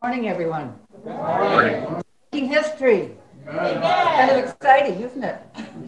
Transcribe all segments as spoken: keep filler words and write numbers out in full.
Morning, everyone. Good morning. Making history. Amen. Kind of exciting, isn't it?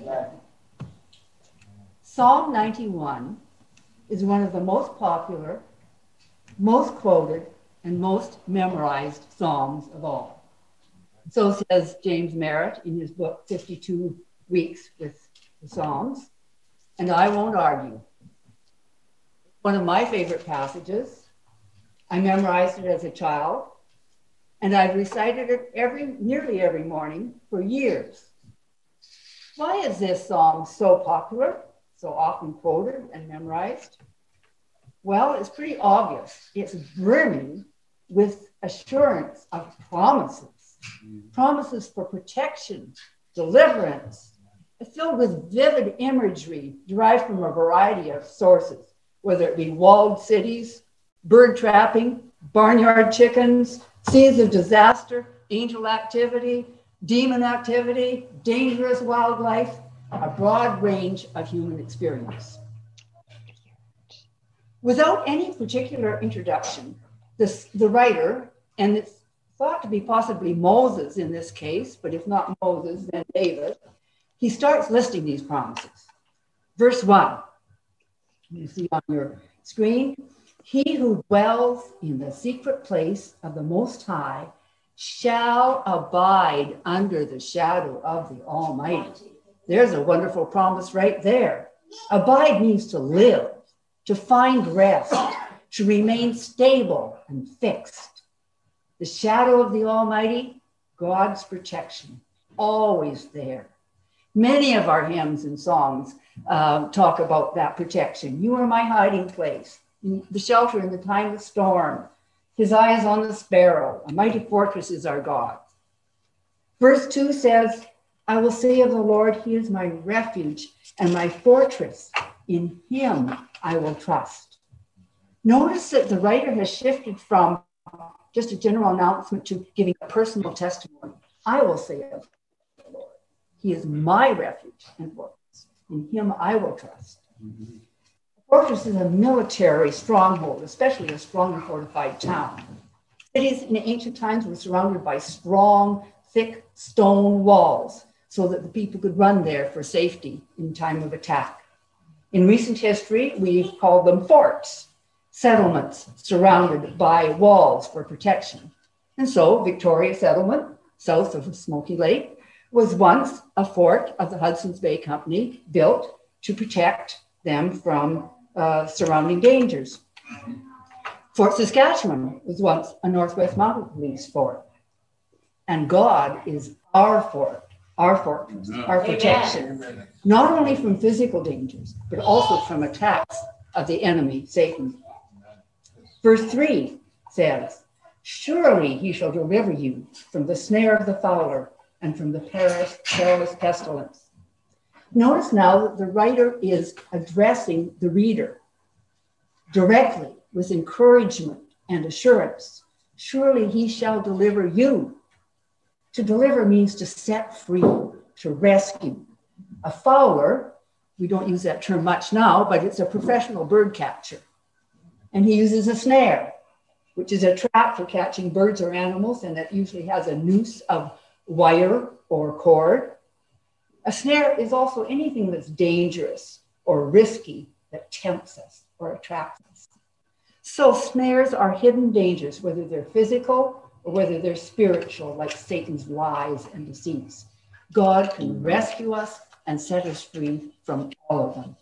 Psalm ninety-one is one of the most popular, most quoted, and most memorized psalms of all. So says James Merritt in his book, fifty-two Weeks with the Psalms, and I won't argue. One of my favorite passages. I memorized it as a child, and I've recited it every, nearly every morning for years. Why is this psalm so popular, so often quoted and memorized? Well, it's pretty obvious. It's brimming with assurance of promises, promises for protection, deliverance. It's filled with vivid imagery derived from a variety of sources, whether it be walled cities, bird trapping, barnyard chickens, scenes of disaster, angel activity, demon activity, dangerous wildlife, a broad range of human experience. Without any particular introduction, this, the writer, and it's thought to be possibly Moses in this case, but if not Moses, then David, he starts listing these promises. Verse one, you see on your screen, he who dwells in the secret place of the Most High shall abide under the shadow of the Almighty. There's a wonderful promise right there. Abide means to live, to find rest, to remain stable and fixed. The shadow of the Almighty, God's protection, always there. Many of our hymns and songs uh, talk about that protection. You are my hiding place, the shelter in the time of storm. His eye is on the sparrow. A mighty fortress is our God. Verse two says, I will say of the Lord, he is my refuge and my fortress. In him I will trust. Notice that the writer has shifted from just a general announcement to giving a personal testimony. I will say of the Lord, he is my refuge and fortress. In him I will trust. Mm-hmm. Fortress is a military stronghold, especially a strong and fortified town. Cities in ancient times were surrounded by strong, thick stone walls so that the people could run there for safety in time of attack. In recent history, we've called them forts, settlements surrounded by walls for protection. And so Victoria Settlement, south of the Smoky Lake, was once a fort of the Hudson's Bay Company built to protect them from Uh, surrounding dangers. Fort Saskatchewan was once a Northwest Mounted Police fort. And God is our fort, our fortress, our protection, Amen. Not only from physical dangers, but also from attacks of the enemy, Satan. Verse three says, surely he shall deliver you from the snare of the fowler and from the perilous, perilous pestilence. Notice now that the writer is addressing the reader directly with encouragement and assurance. Surely he shall deliver you. To deliver means to set free, to rescue. A fowler, we don't use that term much now, but it's a professional bird catcher. And he uses a snare, which is a trap for catching birds or animals, and it usually has a noose of wire or cord. A snare is also anything that's dangerous or risky that tempts us or attracts us. So snares are hidden dangers, whether they're physical or whether they're spiritual, like Satan's lies and deceits. God can rescue us and set us free from all of them.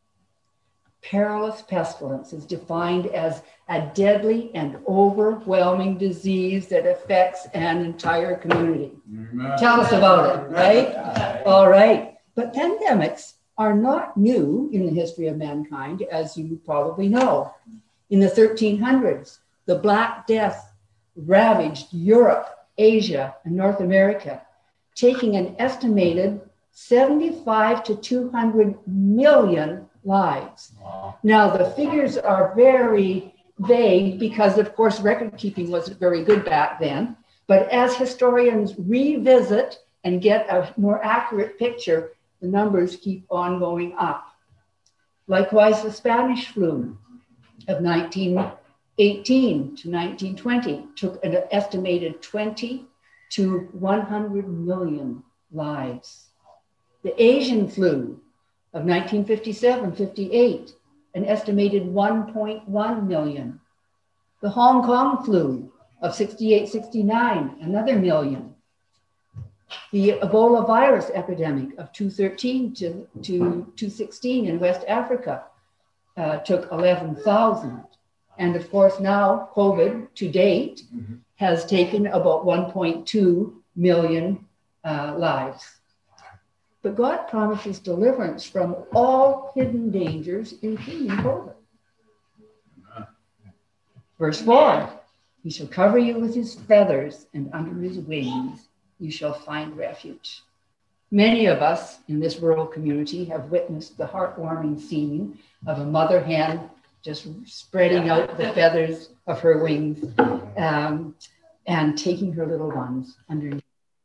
Perilous pestilence is defined as a deadly and overwhelming disease that affects an entire community. Amen. Tell us about it, right? All right. But pandemics are not new in the history of mankind, as you probably know. In the thirteen hundreds, the Black Death ravaged Europe, Asia, and North America, taking an estimated seventy-five to two hundred million lives. Wow. Now, the figures are very vague because, of course, record keeping wasn't very good back then. But as historians revisit and get a more accurate picture, the numbers keep on going up. Likewise, the Spanish flu of nineteen eighteen to nineteen twenty took an estimated twenty to one hundred million lives. The Asian flu of nineteen fifty-seven fifty-eight, an estimated one point one million. The Hong Kong flu of sixty-eight sixty-nine, another million. The Ebola virus epidemic of two thirteen to, to two sixteen in West Africa uh, took eleven thousand. And of course now COVID to date mm-hmm. has taken about one point two million uh, lives. But God promises deliverance from all hidden dangers, including COVID. Verse four, he shall cover you with his feathers, and under his wings you shall find refuge. Many of us in this rural community have witnessed the heartwarming scene of a mother hen just spreading out the feathers of her wings um, and taking her little ones underneath.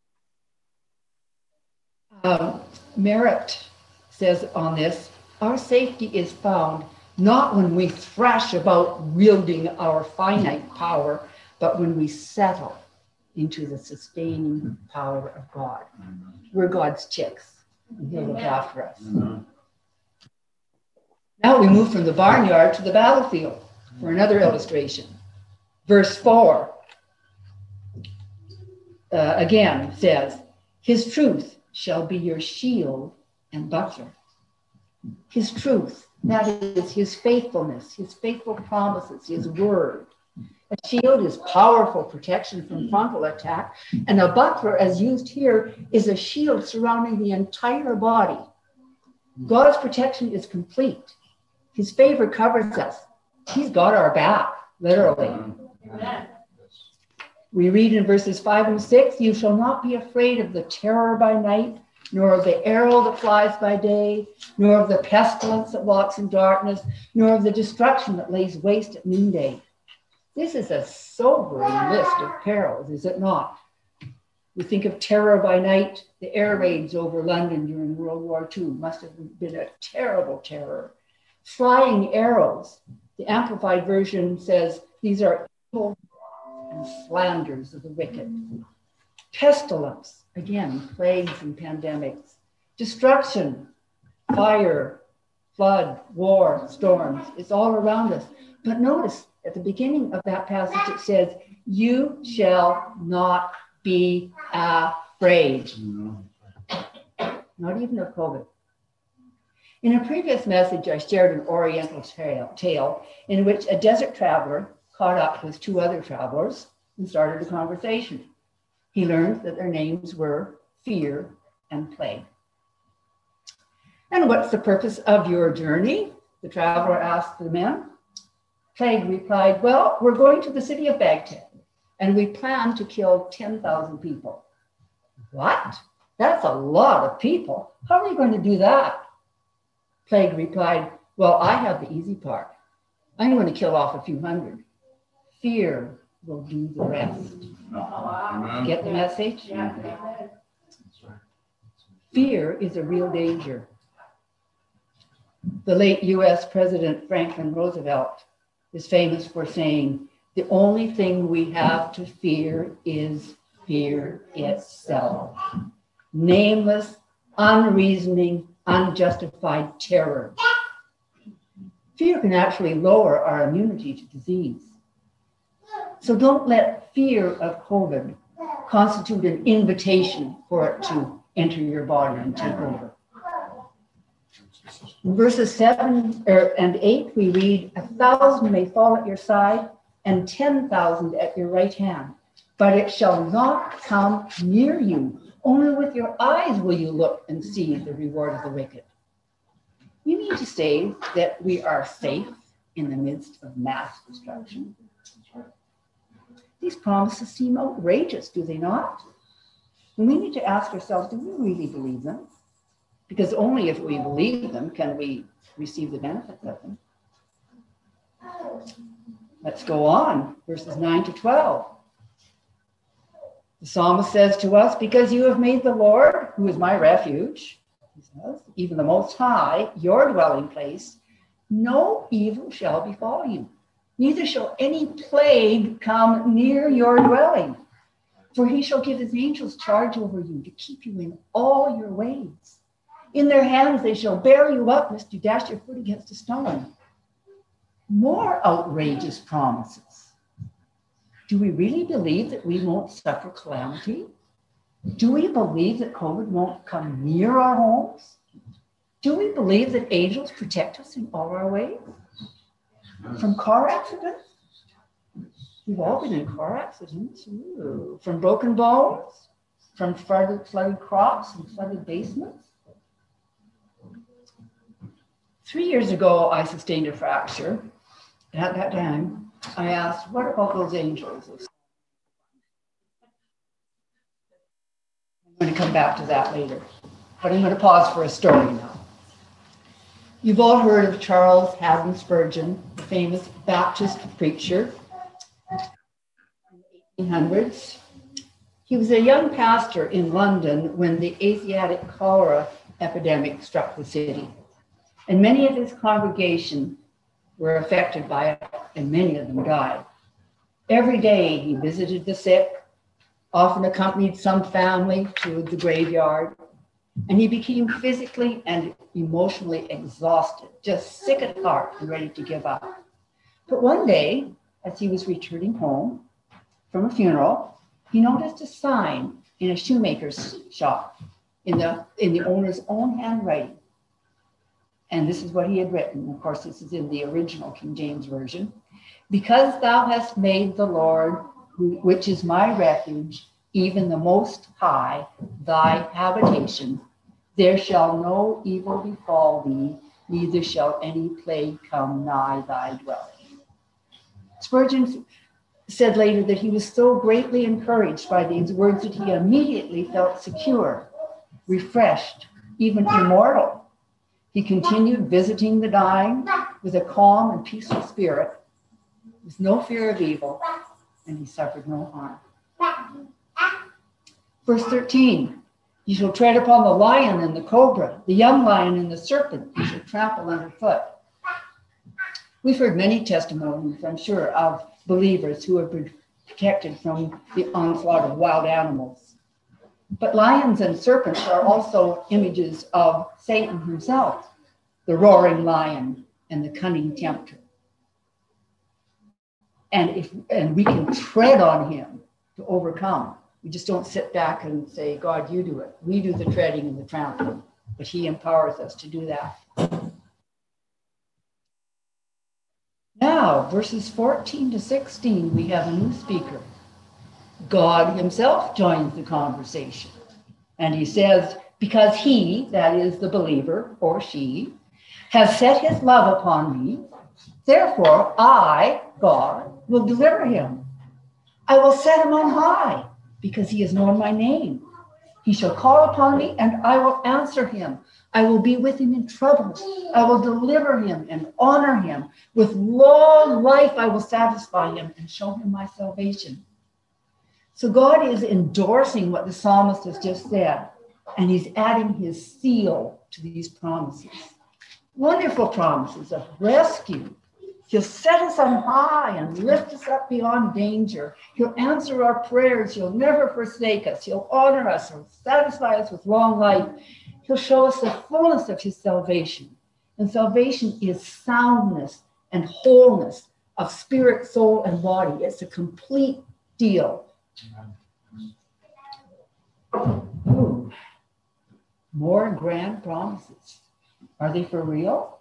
Um, Merritt says on this, our safety is found not when we thrash about wielding our finite power, but when we settle into the sustaining power of God. We're God's chicks, and he'll look after us. Now we move from the barnyard to the battlefield for another illustration. Verse four, uh, again says, his truth shall be your shield and buckler. His truth, that is his faithfulness, his faithful promises, his word. A shield is powerful protection from frontal attack, and a buckler, as used here, is a shield surrounding the entire body. God's protection is complete. His favor covers us. He's got our back, literally. Amen. We read in verses five and six, you shall not be afraid of the terror by night, nor of the arrow that flies by day, nor of the pestilence that walks in darkness, nor of the destruction that lays waste at noonday. This is a sobering list of perils, is it not? We think of terror by night. The air raids over London during World War Two must have been a terrible terror. Flying arrows, the Amplified Version says, these are evil and slanders of the wicked. Pestilence, again, plagues and pandemics. Destruction, fire, flood, war, storms, it's all around us. But notice at the beginning of that passage, it says, you shall not be afraid. No. Not even of COVID. In a previous message, I shared an Oriental tale, tale in which a desert traveler caught up with two other travelers and started a conversation. He learned that their names were Fear and Plague. And what's the purpose of your journey? The traveler asked the men. Plague replied, well, we're going to the city of Baghdad, and we plan to kill ten thousand people. What? That's a lot of people. How are you going to do that? Plague replied, well, I have the easy part. I'm going to kill off a few hundred. Fear will do the rest. Oh, get the message? Yeah. Fear is a real danger. The late U S President Franklin Roosevelt is famous for saying, the only thing we have to fear is fear itself. Nameless, unreasoning, unjustified terror. Fear can actually lower our immunity to disease. So don't let fear of COVID constitute an invitation for it to enter your body and take over. In verses seven er, and eight, we read, a thousand may fall at your side and ten thousand at your right hand, but it shall not come near you. Only with your eyes will you look and see the reward of the wicked. You mean to say that we are safe in the midst of mass destruction? These promises seem outrageous, do they not? And we need to ask ourselves, do we really believe them? Because only if we believe them can we receive the benefits of them. Let's go on, verses nine to twelve. The psalmist says to us, because you have made the Lord, who is my refuge, he says, even the Most High, your dwelling place, no evil shall befall you, neither shall any plague come near your dwelling. For he shall give his angels charge over you to keep you in all your ways. In their hands they shall bear you up, lest you dash your foot against a stone. More outrageous promises. Do we really believe that we won't suffer calamity? Do we believe that COVID won't come near our homes? Do we believe that angels protect us in all our ways? From car accidents? We've all been in car accidents. Ooh. From broken bones? From flooded, flooded crops and flooded basements? Three years ago, I sustained a fracture. And at that time, I asked, what about those angels? I'm going to come back to that later, but I'm going to pause for a story now. You've all heard of Charles Haddon Spurgeon, the famous Baptist preacher in the eighteen hundreds. He was a young pastor in London when the Asiatic cholera epidemic struck the city, and many of his congregation were affected by it, and many of them died. Every day he visited the sick, often accompanied some family to the graveyard, and he became physically and emotionally exhausted, just sick at heart and ready to give up. But one day, as he was returning home from a funeral, he noticed a sign in a shoemaker's shop in the, in the owner's own handwriting. And this is what he had written. Of course, this is in the original King James Version. Because thou hast made the Lord, who, which is my refuge, even the Most High, thy habitation, there shall no evil befall thee, neither shall any plague come nigh thy dwelling. Spurgeon said later that he was so greatly encouraged by these words that he immediately felt secure, refreshed, even immortal. He continued visiting the dying with a calm and peaceful spirit, with no fear of evil, and he suffered no harm. Verse thirteen, you shall tread upon the lion and the cobra, the young lion and the serpent, you shall trample underfoot. We've heard many testimonies, I'm sure, of believers who have been protected from the onslaught of wild animals. But lions and serpents are also images of Satan himself, the roaring lion and the cunning tempter. And if and we can tread on him to overcome. We just don't sit back and say, God, you do it. We do the treading and the trampling, but he empowers us to do that. Now, verses fourteen to sixteen, we have a new speaker. God himself joins the conversation. And he says, because he, that is the believer or she, has set his love upon me, therefore I, God, will deliver him. I will set him on high, because he has known my name. He shall call upon me, and I will answer him. I will be with him in trouble. I will deliver him and honor him. With long life I will satisfy him and show him my salvation. So God is endorsing what the psalmist has just said, and he's adding his seal to these promises. Wonderful promises of rescue. He'll set us on high and lift us up beyond danger. He'll answer our prayers. He'll never forsake us. He'll honor us. He'll satisfy us with long life. He'll show us the fullness of his salvation. And salvation is soundness and wholeness of spirit, soul, and body. It's a complete deal. Ooh. More grand promises. Are they for real?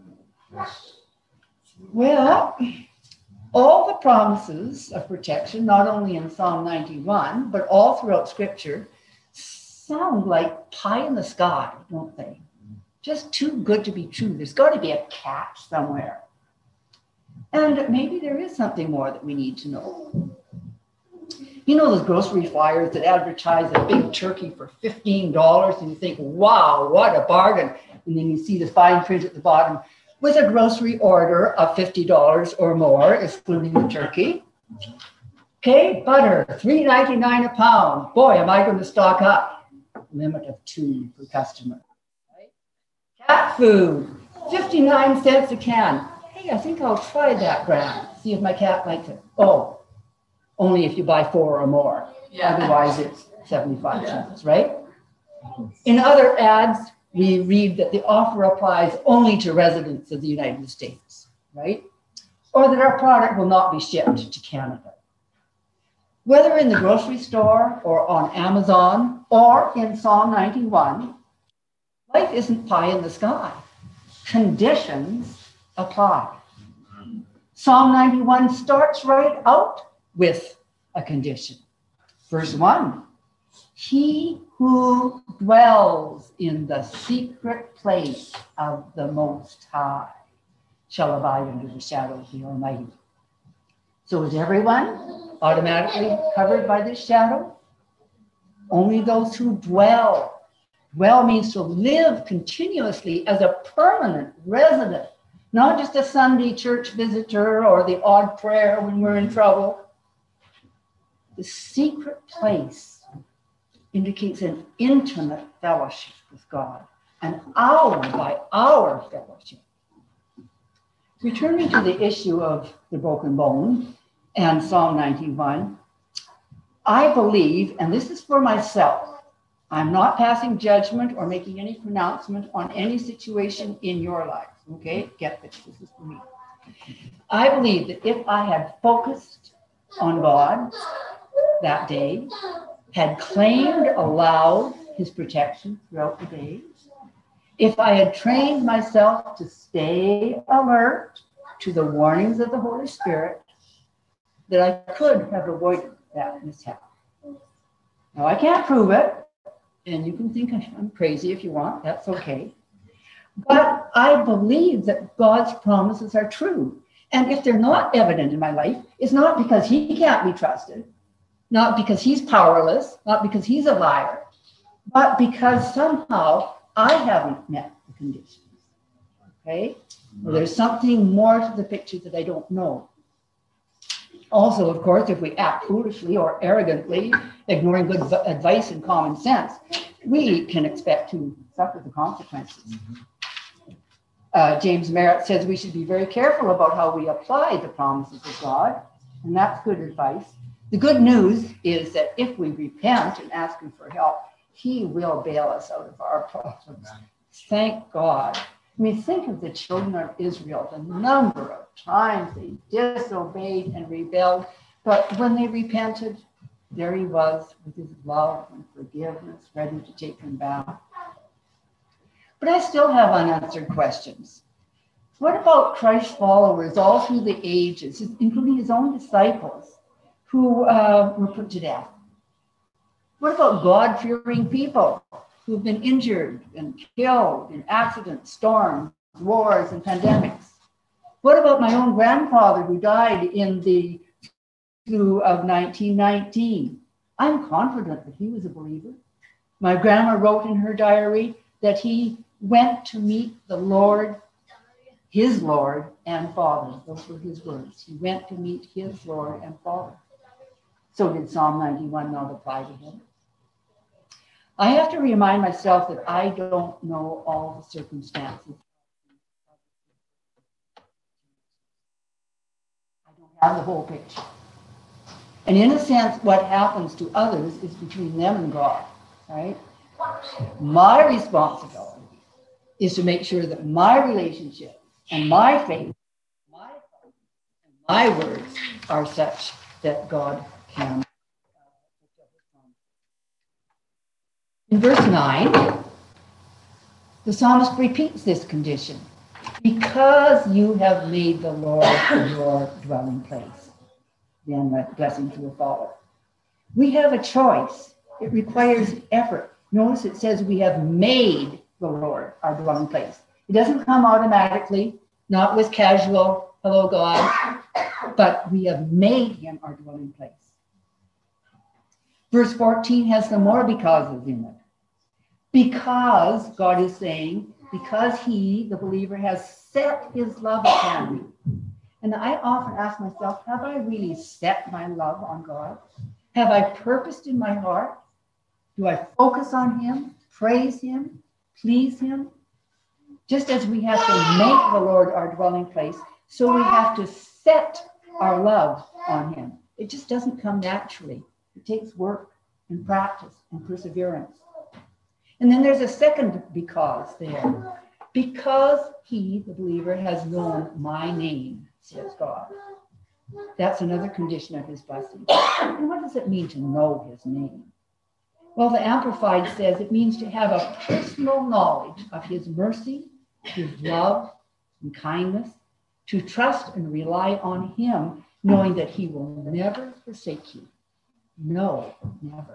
Well, all the promises of protection, not only in Psalm ninety-one, but all throughout Scripture, sound like pie in the sky, don't they? Just too good to be true. There's got to be a catch somewhere. And maybe there is something more that we need to know. You know those grocery flyers that advertise a big turkey for fifteen dollars, and you think, wow, what a bargain. And then you see the fine print at the bottom, with a grocery order of fifty dollars or more, excluding the turkey. Okay, butter, three ninety-nine a pound. Boy, am I going to stock up. Limit of two per customer. Right? Cat food, fifty-nine cents a can. Hey, I think I'll try that brand. see if my cat likes it. Oh, only if you buy four or more. Yeah. Otherwise, it's seventy-five cents, right? In other ads, we read that the offer applies only to residents of the United States, right? Or that our product will not be shipped to Canada. Whether in the grocery store or on Amazon or in Psalm ninety-one, life isn't pie in the sky. Conditions apply. Psalm ninety-one starts right out with a condition. Verse one, he who dwells in the secret place of the Most High shall abide under the shadow of the Almighty. So is everyone automatically covered by this shadow? Only those who dwell. Dwell means to live continuously as a permanent resident, not just a Sunday church visitor or the odd prayer when we're in trouble. The secret place indicates an intimate fellowship with God, an hour by hour fellowship. Returning to the issue of the broken bone and Psalm ninety-one, I believe, and this is for myself, I'm not passing judgment or making any pronouncement on any situation in your life, okay? Get this, this is for me. I believe that if I had focused on God that day, had claimed aloud his protection throughout the day, if I had trained myself to stay alert to the warnings of the Holy Spirit, that I could have avoided that mishap. Now, I can't prove it, and you can think I'm crazy if you want, that's okay. But I believe that God's promises are true. And if they're not evident in my life, it's not because he can't be trusted, not because he's powerless, not because he's a liar, but because somehow I haven't met the conditions. Okay? Well, there's something more to the picture that I don't know. Also, of course, if we act foolishly or arrogantly, ignoring good v- advice and common sense, we can expect to suffer the consequences. Mm-hmm. Uh, James Merritt says we should be very careful about how we apply the promises of God, and that's good advice. The good news is that if we repent and ask him for help, he will bail us out of our problems. Thank God. I mean, think of the children of Israel, the number of times they disobeyed and rebelled, but when they repented, there he was with his love and forgiveness, ready to take them back. But I still have unanswered questions. What about Christ's followers all through the ages, including his own disciples, who uh, were put to death? What about God-fearing people who've been injured and killed in accidents, storms, wars, and pandemics? What about my own grandfather who died in the flu of nineteen nineteen? I'm confident that he was a believer. My grandma wrote in her diary that he went to meet the Lord, his Lord and Father. Those were his words. He went to meet his Lord and Father. So did Psalm ninety-one not apply to him? I have to remind myself that I don't know all the circumstances. I don't have the whole picture. And in a sense, what happens to others is between them and God, right? My responsibility is to make sure that my relationship and my faith, my thoughts, and my words are such that God can. In verse nine, the psalmist repeats this condition. Because you have made the Lord your dwelling place, then the blessings will follow. We have a choice. It requires effort. Notice it says we have made the Lord our dwelling place. It doesn't come automatically, not with casual, hello God, but we have made him our dwelling place. Verse fourteen has some more becauses in it. Because, God is saying, because he, the believer, has set his love upon me. And I often ask myself, have I really set my love on God? Have I purposed in my heart? Do I focus on him, praise him, please him? Just as we have to make the Lord our dwelling place, so we have to set our love on him. It just doesn't come naturally. It takes work and practice and perseverance. And then there's a second because there. Because he, the believer, has known my name, says God. That's another condition of his blessing. And what does it mean to know his name? Well, the Amplified says it means to have a personal knowledge of his mercy, his love and kindness, to trust and rely on him, knowing that he will never forsake you. No, never.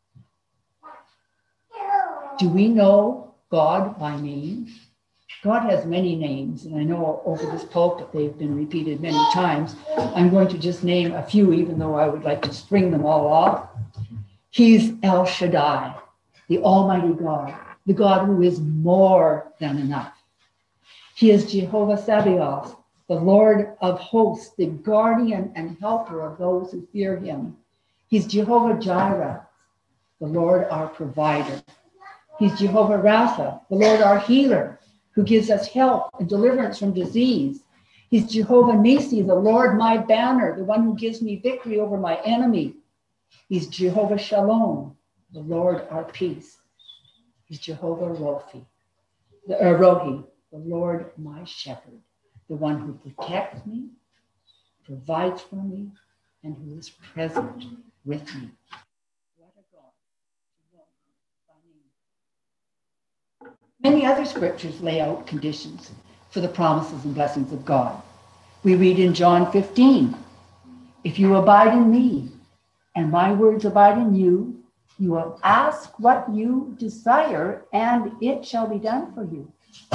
Do we know God by name? God has many names, and I know over this pulpit they've been repeated many times. I'm going to just name a few, even though I would like to string them all off. He's El Shaddai, the Almighty God, the God who is more than enough. He is Jehovah Sabaoth, the Lord of hosts, the guardian and helper of those who fear him. He's Jehovah Jireh, the Lord our provider. He's Jehovah Rapha, the Lord our healer, who gives us help and deliverance from disease. He's Jehovah Nisi, the Lord my banner, the one who gives me victory over my enemy. He's Jehovah Shalom, the Lord our peace. He's Jehovah Rohi, the, uh, Rohi, the Lord my shepherd, the one who protects me, provides for me, and who is present with me. What a God. Many other scriptures lay out conditions for the promises and blessings of God. We read in John fifteen, if you abide in me and my words abide in you, you will ask what you desire and it shall be done for you.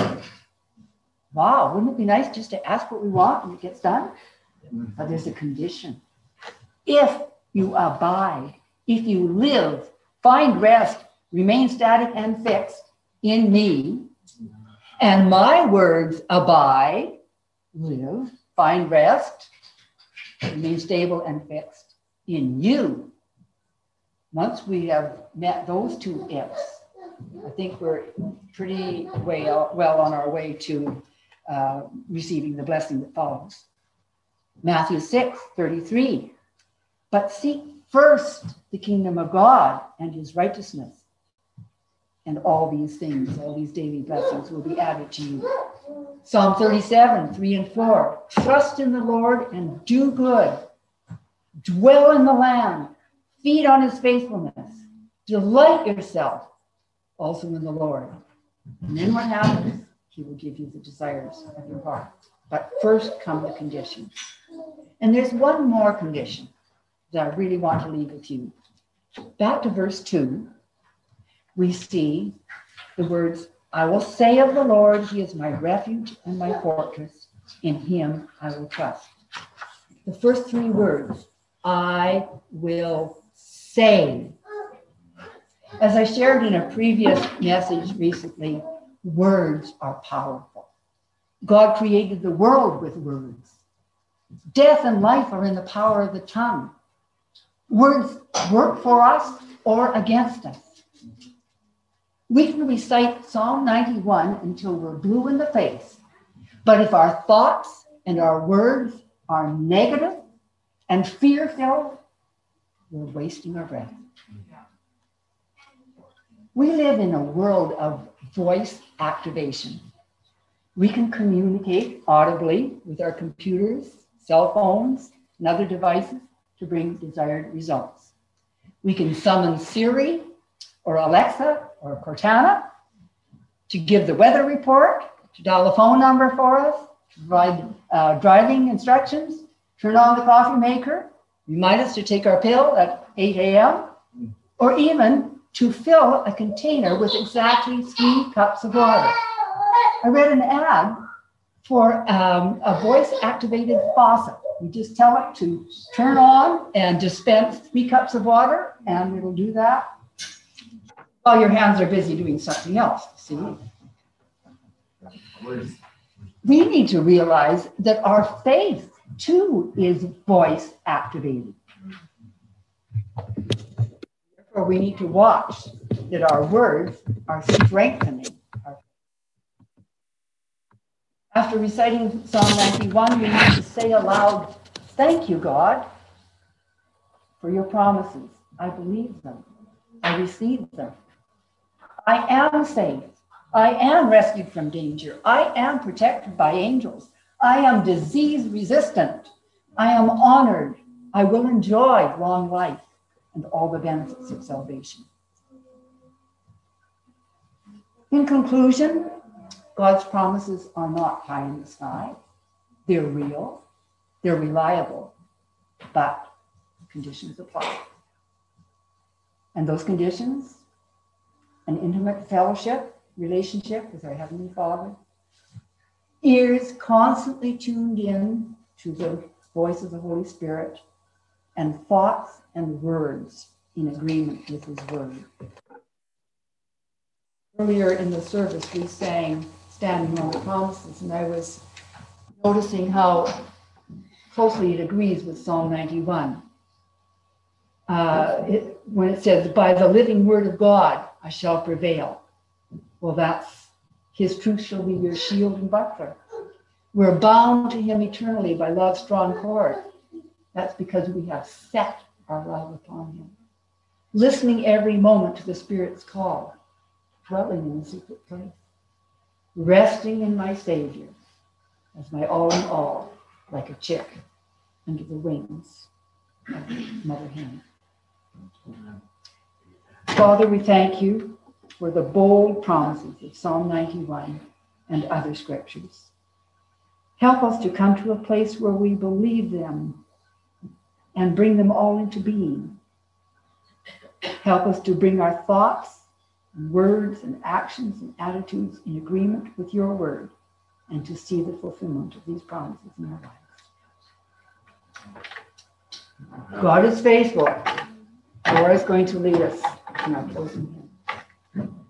Wow, wouldn't it be nice just to ask what we want and it gets done? But there's a condition. If you abide, if you live, find rest, remain static and fixed in me, and my words abide, live, find rest, remain stable and fixed in you. Once we have met those two ifs, I think we're pretty way out, well on our way to uh, receiving the blessing that follows. Matthew six thirty-three. But seek first the kingdom of God and his righteousness, and all these things, all these daily blessings will be added to you. Psalm thirty-seven, three and four. Trust in the Lord and do good. Dwell in the land. Feed on his faithfulness. Delight yourself also in the Lord. And then what happens? He will give you the desires of your heart. But first come the conditions. And there's one more condition that I really want to leave with you. Back to verse two, we see the words, I will say of the Lord, he is my refuge and my fortress. In him I will trust. The first three words, I will say. As I shared in a previous message recently, words are powerful. God created the world with words. Death and life are in the power of the tongue. Words work for us or against us. We can recite Psalm ninety-one until we're blue in the face. But if our thoughts and our words are negative and fear-filled, we're wasting our breath. We live in a world of voice activation. We can communicate audibly with our computers, cell phones, and other devices to bring desired results. We can summon Siri or Alexa or Cortana to give the weather report, to dial a phone number for us, to provide uh, driving instructions, turn on the coffee maker, remind us to take our pill at eight a.m., or even to fill a container with exactly three cups of water. I read an ad for um, a voice-activated faucet. You just tell it to turn on and dispense three cups of water, and it'll do that while your hands are busy doing something else, see? We need to realize that our faith, too, is voice-activated. Therefore, we need to watch that our words are strengthening our faith. After reciting Psalm ninety-one, we need to say aloud Thank you, God, for your promises. I believe them. I receive them. I am safe. I am rescued from danger. I am protected by angels. I am disease resistant. I am honored. I will enjoy long life and all the benefits of salvation. In conclusion, God's promises are not pie in the sky. They're real. They're reliable. But conditions apply. And those conditions, an intimate fellowship, relationship with our Heavenly Father, ears constantly tuned in to the voice of the Holy Spirit, and thoughts and words in agreement with His Word. Earlier in the service, we sang Standing on the Promises, and I was noticing how closely it agrees with Psalm ninety-one. Uh, it, when it says, by the living word of God, I shall prevail. Well, that's His truth shall be your shield and buckler. We're bound to Him eternally by love's strong cord. That's because we have set our love upon Him. Listening every moment to the Spirit's call, dwelling in the secret place, resting in my Savior as my all in all, like a chick under the wings of Mother Hen. Father, we thank you for the bold promises of Psalm ninety-one and other scriptures. Help us to come to a place where we believe them and bring them all into being. Help us to bring our thoughts, and words, and actions and attitudes in agreement with your word, and to see the fulfillment of these promises in our lives. God is faithful. Laura is going to lead us in our closing hymn.